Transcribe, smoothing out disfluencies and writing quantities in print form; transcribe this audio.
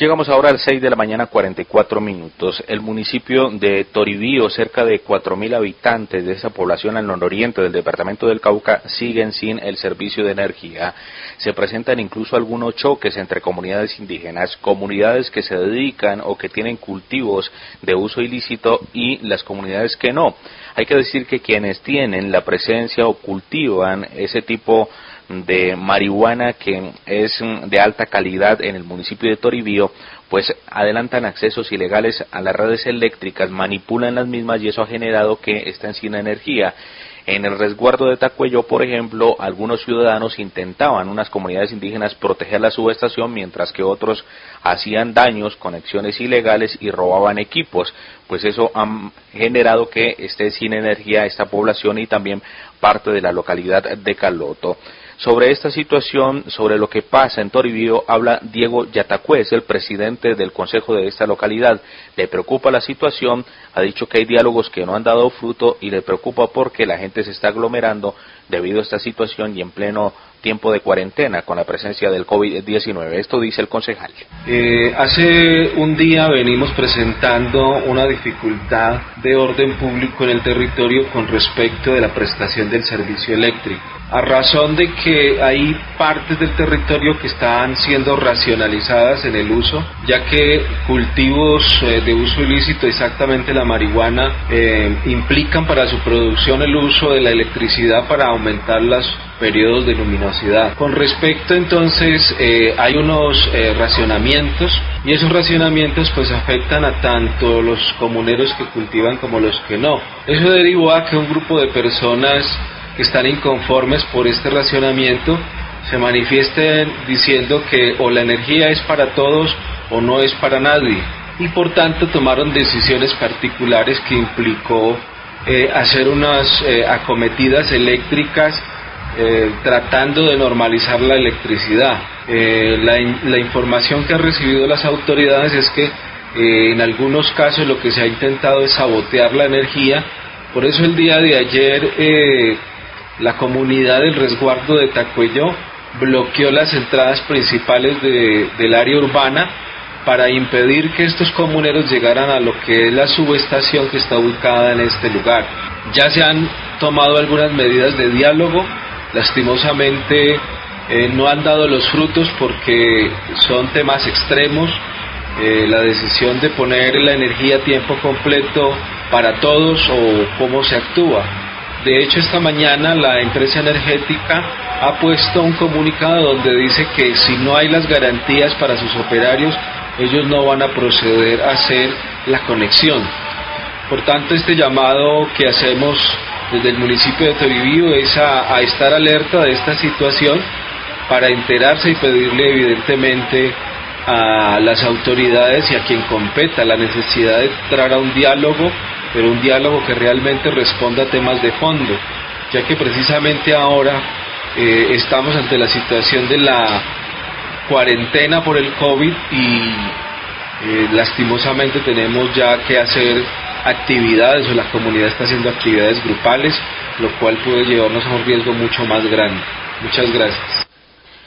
Llegamos ahora al 6 de la mañana, 44 minutos. El municipio de Toribío, cerca de 4.000 habitantes de esa población al nororiente del departamento del Cauca, siguen sin el servicio de energía. Se presentan incluso algunos choques entre comunidades indígenas, comunidades que se dedican o que tienen cultivos de uso ilícito y las comunidades que no. Hay que decir que quienes tienen la presencia o cultivan ese tipo de marihuana que es de alta calidad en el municipio de Toribío, pues adelantan accesos ilegales a las redes eléctricas, manipulan las mismas y eso ha generado que estén sin energía. En el resguardo de Tacuello, por ejemplo, algunos ciudadanos intentaban, unas comunidades indígenas, proteger la subestación, mientras que otros hacían daños, conexiones ilegales y robaban equipos. Pues eso ha generado que esté sin energía esta población y también parte de la localidad de Caloto. Sobre esta situación, sobre lo que pasa en Toribío, habla Diego Yatacué, es el presidente del consejo de esta localidad. Le preocupa la situación, ha dicho que hay diálogos que no han dado fruto y le preocupa porque la gente se está aglomerando debido a esta situación y en pleno tiempo de cuarentena con la presencia del COVID-19. Esto dice el concejal. Hace un día venimos presentando una dificultad de orden público en el territorio con respecto de la prestación del servicio eléctrico, a razón de que hay partes del territorio que están siendo racionalizadas en el uso, ya que cultivos de uso ilícito, exactamente la marihuana, implican para su producción el uso de la electricidad para aumentar los periodos de luminosidad. Con respecto entonces hay unos racionamientos y esos racionamientos pues afectan a tanto los comuneros que cultivan como los que no. Eso derivó a que un grupo de personas que están inconformes por este racionamiento se manifiesten diciendo que o la energía es para todos o no es para nadie, y por tanto tomaron decisiones particulares que implicó hacer unas acometidas eléctricas tratando de normalizar la electricidad. La información que han recibido las autoridades es que en algunos casos lo que se ha intentado es sabotear la energía. Por eso el día de ayer la comunidad del resguardo de Tacuello bloqueó las entradas principales del área urbana para impedir que estos comuneros llegaran a lo que es la subestación que está ubicada en este lugar. Ya se han tomado algunas medidas de diálogo, lastimosamente no han dado los frutos porque son temas extremos. La decisión de poner la energía a tiempo completo para todos o cómo se actúa. De hecho, esta mañana la empresa energética ha puesto un comunicado donde dice que si no hay las garantías para sus operarios, ellos no van a proceder a hacer la conexión. Por tanto, este llamado que hacemos desde el municipio de Toribío es a estar alerta de esta situación para enterarse y pedirle evidentemente a las autoridades y a quien competa la necesidad de entrar a un diálogo, pero un diálogo que realmente responda a temas de fondo, ya que precisamente ahora estamos ante la situación de la cuarentena por el COVID y lastimosamente tenemos ya que hacer actividades, o la comunidad está haciendo actividades grupales, lo cual puede llevarnos a un riesgo mucho más grande. Muchas gracias.